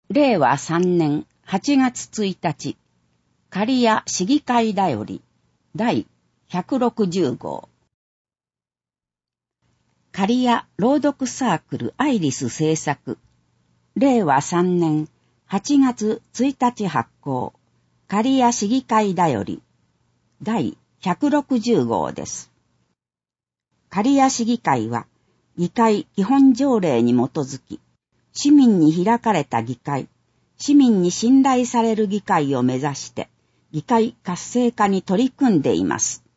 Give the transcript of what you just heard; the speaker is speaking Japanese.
令和3年8月1日、刈谷市議会だより第160号。刈谷朗読サークルアイリス制作、令和3年8月1日発行、刈谷市議会だより第160号です。刈谷市議会は、議会基本条例に基づき、市民に開かれた議会、市民に信頼される議会を目指して、議会活性化に取り組んでいます。